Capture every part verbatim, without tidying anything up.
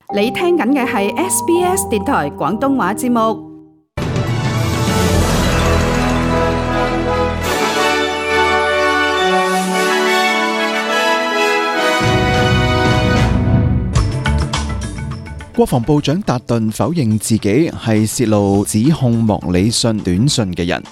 你聽緊嘅係 S B S 電台廣東話節目。 國防部長達頓否認自己係泄露指控莫里遜短信嘅人。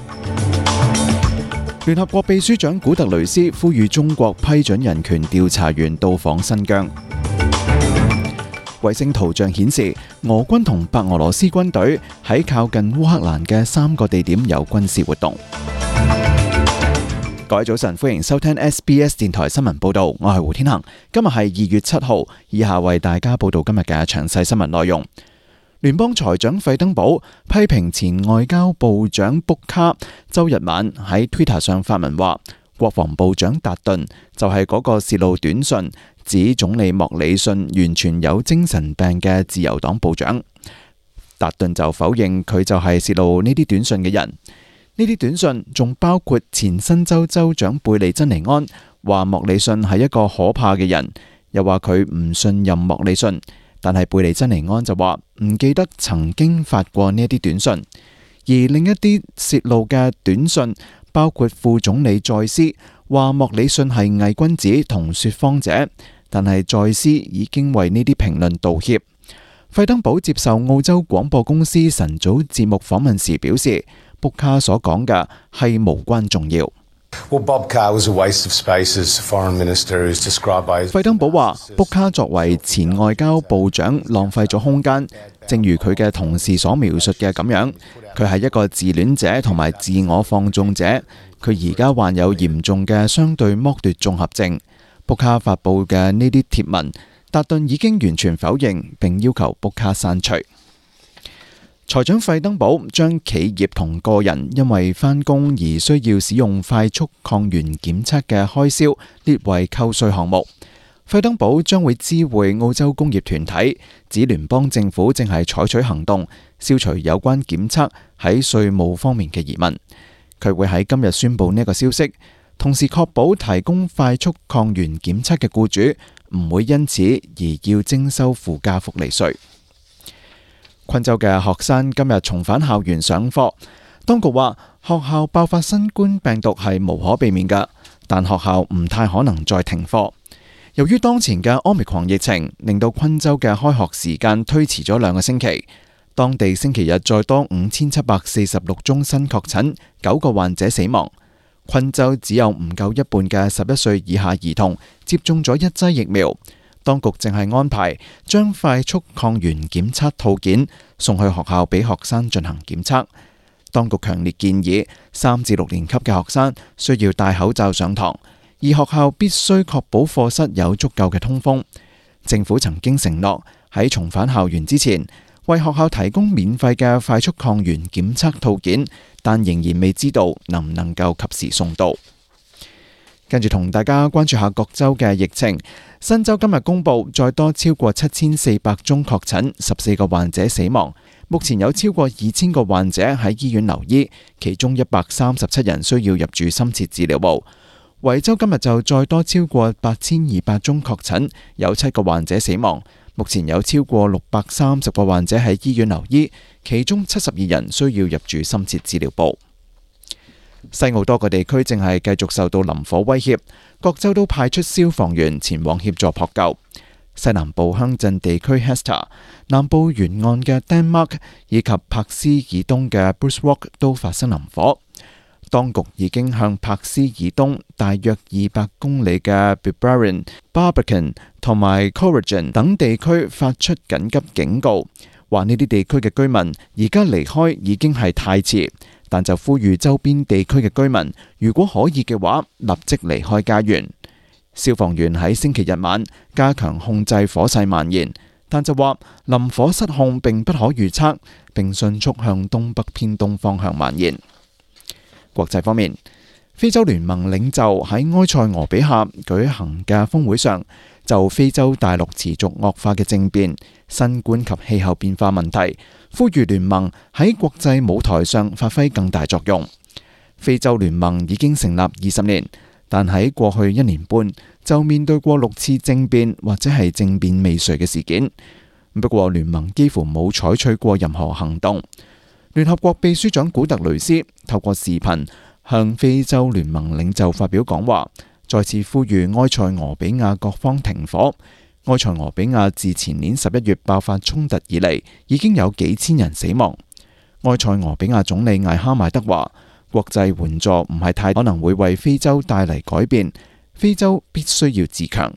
聯合國秘書長古特雷斯呼籲中國批准人權調查員到訪新疆。衛星圖像顯示，俄軍同白俄羅斯軍隊喺靠近烏克蘭嘅三個地點有軍事活動。各位早晨，歡迎收聽 S B S 電台新聞報道，我係胡天恒。今日係二月七號，以下為大家報道今日嘅詳細新聞內容。聯邦財長費登堡批評前外交部長卜卡周日晚喺 Twitter 上發文話，國防部長達頓就係嗰個泄露短信指總理莫里遜完全有精神病嘅自由黨部長。達頓就否認佢就係泄露呢啲短信嘅人。呢啲短信仲包括前新州州長貝利珍尼安話莫里遜係一個可怕嘅人，又話佢唔信任莫里遜。但係貝利珍尼安就話唔記得曾經發過呢一啲短信。而另一啲泄露嘅短信包括副總理再斯話莫里遜係偽君子同說謊者，但係再斯已經為呢啲評論道歉。費登堡接受澳洲廣播公司晨早節目訪問時表示，卜卡所講嘅係無關重要。費登堡話，卜卡作為前外交部長浪費咗空間，正如佢嘅同事所描述嘅咁樣，佢係一個自戀者同埋自我放縱者，佢而家患有嚴重嘅相對剝奪綜合症。卜卡發佈嘅呢啲貼文，達頓已經完全否認，並要求卜卡刪除。財長費登堡將企業同個人因為返工而需要使用快速抗原檢測嘅開銷列為扣稅項目。費登堡將會知會澳洲工業團體，指聯邦政府正係採取行動，消除有關檢測喺稅務方面嘅疑問。佢會喺今日宣布呢一個消息，同時確保提供快速抗原檢測嘅僱主唔會因此而要徵收附加福利稅。昆州嘅學生今日重返校園上課，當局話學校爆發新冠病毒係無可避免嘅，但學校唔太可能再停課。由於當前嘅 Omicron 疫情，令到昆州嘅開學時間推遲咗兩個星期。當地星期日再多五千七百四十六宗新確診，九個患者死亡。昆州只有唔夠一半嘅十一歲以下兒童接種咗一劑疫苗。當局正係安排將快速抗原檢測套件送去學校俾學生進行檢測。當局強烈建議三至六年級嘅學生需要戴口罩上堂，而學校必須確保課室有足夠嘅通風。政府曾經承諾喺重返校園之前為學校提供免費嘅快速抗原檢測套件，但仍然未知道能唔能夠及時送到。跟住同大家關注下各州嘅疫情。新州今日公布再多超過七千四百宗確診，十四個患者死亡。目前有超過二千個患者喺醫院留醫，其中一百三十七人需要入住深切治療部。維州今日就再多超過八千二百宗確診，有七個患者死亡。目前有超過六百三十個患者喺醫院留醫，其中七十二人需要入住深切治療部。西澳多個地區正係繼續受到林火威脅，各州都派出消防員前往協助撲救。西南部鄉鎮地區 Hester、南部沿岸嘅 Denmark 以及柏斯以東嘅 Bruce Rock 都發生林火。當局已經向柏斯以東大約二百公里嘅 Bibrackan、Barbican 同埋 Corrigan 等地區發出緊急警告，話呢啲地區嘅居民而家離開已經係太遲。但就呼籲周邊地區嘅居民，如果可以嘅話，立即離開家園。消防員喺星期日晚加強控制火勢蔓延，但就話林火失控並不可預測，並迅速向東北偏東方向蔓延。國際方面，非洲聯盟領袖喺埃塞俄比亞舉行嘅峰會上，就非洲大陸持續惡化嘅政變、新冠及氣候變化問題，呼籲聯盟喺國際舞台上發揮更大作用。非洲聯盟已經成立二十年，但喺過去一年半就面對過六次政變或者係政變未遂嘅事件。 不過聯盟幾乎冇採取過任何行動。聯合國秘書長古特雷斯透過視頻向非洲聯盟領袖發表講話，再次呼籲埃塞俄比亞各方停火。埃塞俄比亞自前年十一月爆發衝突以嚟，已經有幾千人死亡。埃塞俄比亞總理艾哈邁德話：國際援助唔係太可能會為非洲帶嚟改變，非洲必須要自強。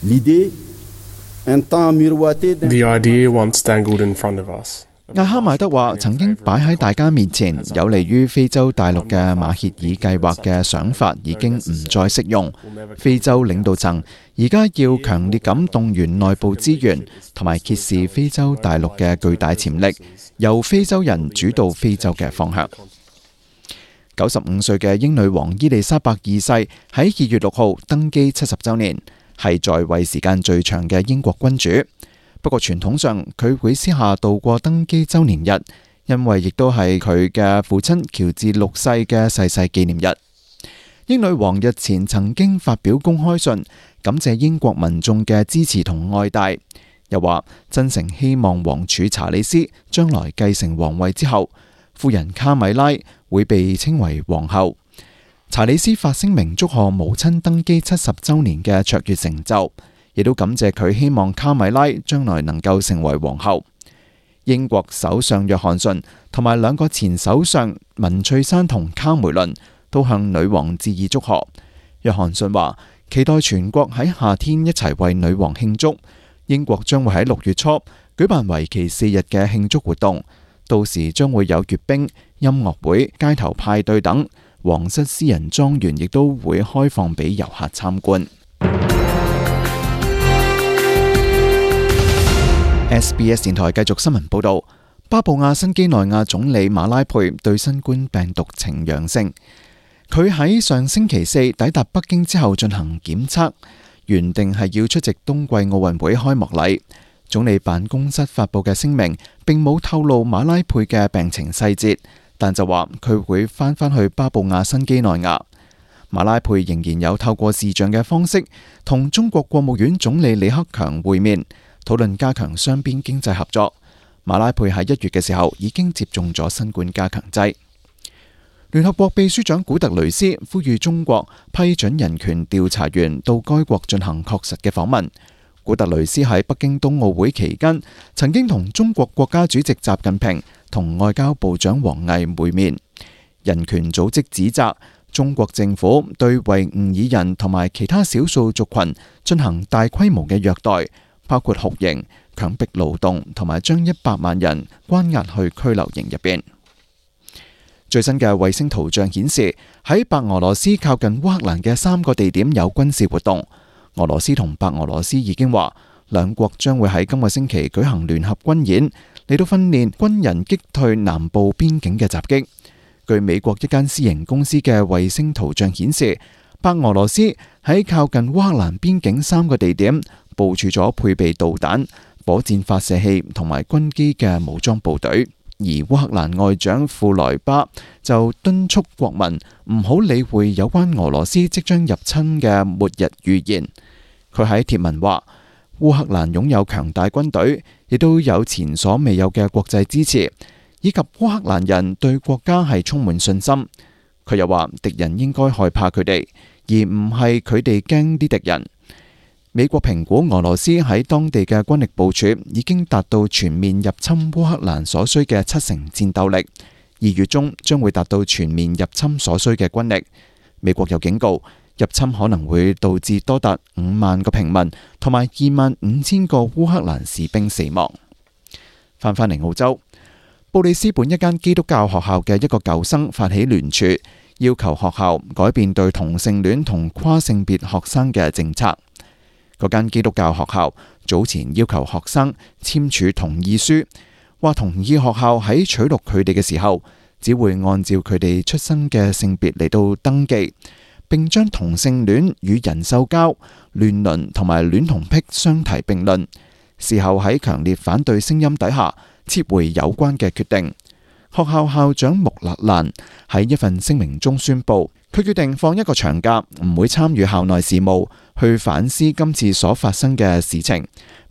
The idea once dangled in front of us. 艾哈邁德話：曾經擺喺大家面前有利於非洲大陸嘅馬歇爾計劃嘅想法已經唔再適用。非洲領導層而家要強烈咁動員內部資源，同埋揭示非洲大陸嘅巨大潛力，由非洲人主導非洲嘅方向。九十五歲嘅英女王伊麗莎白二世喺二月六號登基七十週年，係在位時間最長嘅英國君主。不過傳統上佢會私下度過登基週年日，因為亦都係佢嘅父親喬治六世嘅逝世紀念日。英女王日前曾經發表公開信，感謝英國民眾嘅支持同愛戴，又話真誠希望王儲查理斯將來繼承皇位之後，夫人卡米拉會被稱為皇后。查理斯發聲明祝賀母親登基七十週年嘅卓越成就，亦都感謝佢希望卡米拉將來能夠成為皇后。英國首相約翰遜同埋兩個前首相文翠珊同卡梅倫都向女王致意祝賀。約翰遜話期待全國喺夏天一齊為女王慶祝。英國將會喺六月初舉辦為期四日嘅慶祝活動，到時將會有閱兵、音樂會、街頭派對等。皇室私人莊園亦都會開放俾遊客參觀。S B S 電台繼續新聞報道，巴布亞新幾內亞總理馬拉佩對新冠病毒呈陽性。佢喺上星期四抵達北京之後進行檢測，原定係要出席冬季奧運會開幕禮。總理辦公室發佈嘅聲明並冇透露馬拉佩嘅病情細節，但就話佢會翻返去巴布亞新幾內亞。馬拉佩仍然有透過視像嘅方式同中國國務院總理李克強會面，討論加強雙邊經濟合作。馬拉佩喺一月嘅時候已經接種咗新冠加強劑。聯合國秘書長古特雷斯呼籲中國批准人權調查員到該國進行確實嘅訪問。古特雷斯喺北京冬奧會期間曾經同中國國家主席習近平同外交部長王毅會面。人權組織指責中國政府對維吾爾人同埋其他少數族群進行大規模嘅虐待，包括酷刑、強迫勞動同埋將一百萬人關押去拘留營入邊。最新嘅衛星圖像顯示，喺白俄羅斯靠近烏克蘭嘅三個地點有軍事活動。俄羅斯同白俄羅斯已經話，兩國將會喺今個星期舉行聯合軍演，嚟到訓練軍人擊退南部邊境嘅襲擊。據美國一間私營公司嘅衛星圖像顯示，白俄羅斯喺靠近烏克蘭邊境三個地點部署咗配備導彈、火箭發射器同埋軍機嘅武裝部隊。而烏克蘭外長庫萊巴就敦促國民唔好理會有關俄羅斯即將入侵嘅末日預言。佢喺貼文話，烏克蘭擁有強大軍隊，亦都有前所未有嘅國際支持，以及烏克蘭人對國家係充滿信心。佢又話，敵人應該害怕佢哋，而唔係佢哋驚啲敵人。美國評估俄羅斯喺當地嘅軍力部署已經達到全面入侵烏克蘭所需嘅七成戰鬥力，二月中將會達到全面入侵所需嘅軍力。美國又警告，入侵可能會導致多達五萬個平民同埋二萬五千個烏克蘭士兵死亡。翻返嚟澳洲，布里斯本一間基督教學校嘅一個舊生發起聯署，要求學校改變對同性戀同跨性別學生嘅政策。嗰間基督教學校早前要求學生簽署同意書，話同意學校喺取錄佢哋嘅時候，只會按照佢哋出生嘅性別嚟到登記，並將同性戀與人獸交、亂倫同埋戀童癖相提並論。事後喺強烈反對聲音底下，撤回有關嘅決定。學校校長穆勒蘭喺一份聲明中宣布，佢決定放一個長假，唔會參與校內事務，去反思今次所發生嘅事情，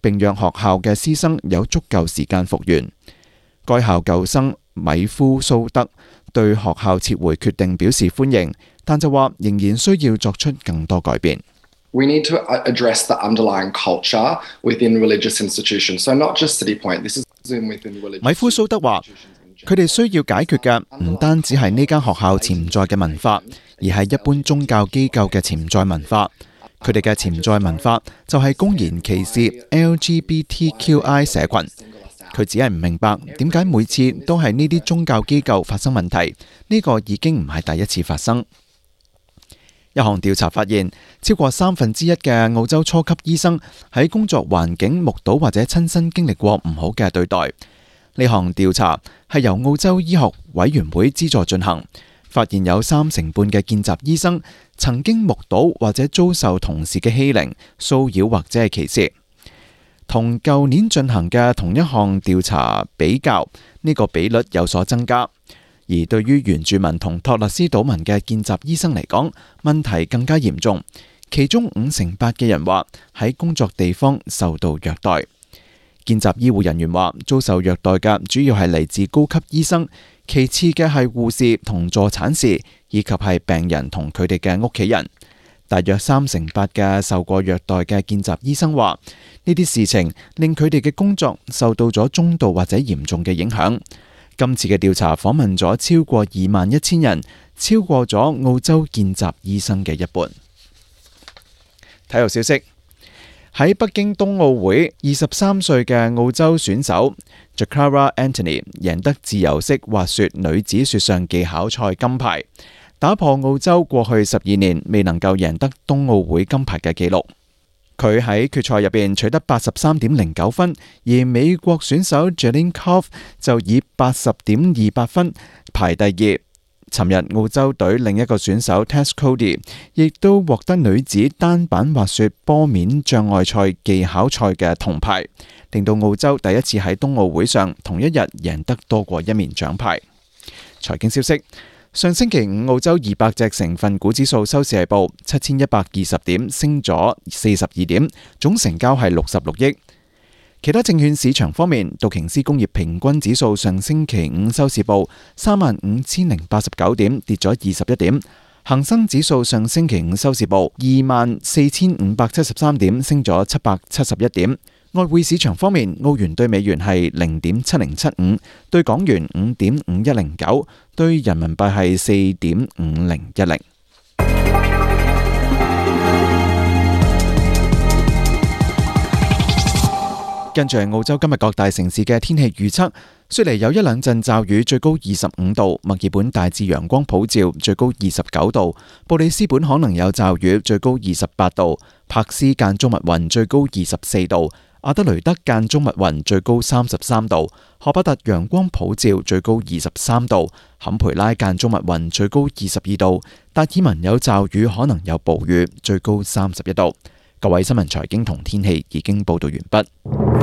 並讓學校嘅師生有足夠時間復原。該校舊生米夫蘇德對學校撤回決定表示歡迎，但就話仍然需要作出更多改變。 We need to address the underlying culture within religious institutions. So not just City Point. This is within religious. 米夫蘇德話：佢哋需要解決嘅唔單止係呢間學校潛在嘅文化，而係一般宗教機構嘅潛在文化。佢哋嘅潛在文化就係公然歧視 L G B T Q I 社群。佢只係唔明白點解每次都係呢啲宗教機構發生問題，呢個已經唔係第一次發生。一項調查發現，超過三分之一嘅澳洲初級醫生喺工作環境目睹或者親身經歷過唔好嘅對待。呢項調查係由澳洲醫學委員會資助進行，發現有三成半嘅見習醫生曾經目睹或者遭受同事嘅欺凌、騷擾或者係歧視。同舊年進行嘅同一項調查比較，呢個比率有所增加。而對於原住民同托勒斯島民嘅見習醫生嚟講，問題更加嚴重。其中五成八嘅人話喺工作地方受到虐待。見習醫護人員話，遭受虐待嘅主要係嚟自高級醫生，其次嘅係護士同助產士，以及係病人同佢哋嘅屋企人。大約三成八嘅受過虐待嘅見習醫生話，呢啲事情令佢哋嘅工作受到咗中度或者嚴重嘅影響。今次嘅調查訪問咗超過二萬一千人，超過咗澳洲見習醫生嘅一半。體育消息：喺北京冬奧會，二十三歲嘅澳洲選手 Jakara Anthony 贏得自由式滑雪女子雪上技巧賽金牌，打破澳洲過去十二年未能夠贏得冬奧會金牌嘅紀錄。佢喺決賽入邊取得八十三點零九分，而美國選手 Jalen Koff 就以八十點二八分排第二。尋日澳洲隊另一個選手 Tess Coady 亦都獲得女子單板滑雪坡面障礙賽技巧賽嘅銅牌，令到澳洲第一次喺冬奧會上同一日贏得多過一面獎牌。財經消息：上星期五澳洲二百隻成分股指數收市係報七千一百二十點，升咗四十二點，總成交係六十六億。其他證券市場方面，道瓊斯工業平均指數上星期五收市報三萬五千零八十九點，跌咗二十一點。恒生指數上星期五收市報二萬四千五百七十三點，升咗七百七十一點。外匯市場方面，澳元對美元係零點七零七五，對港元五點五一零九，對人民幣係四點五零一零。跟住係澳洲今日各大城市嘅天氣預測：雪梨有一兩陣驟雨，最高二十五度；墨爾本大致陽光普照，最高二十九度；布里斯本可能有驟雨，最高二十八度；柏斯間中密雲，最高二十四度；阿德雷德間中密雲，最高三十三度；荷巴特陽光普照，最高二十三度；坎培拉間中密雲，最高二十二度；達爾文有驟雨，可能有暴雨，最高三十一度。各位新聞、財經同天氣已經報道完畢。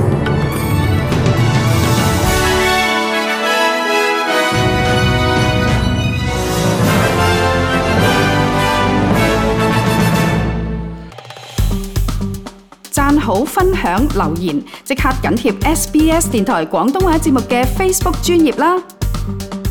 讚好、分享、留言，即刻緊貼 S B S 電台廣東話節目嘅 Facebook 專頁啦！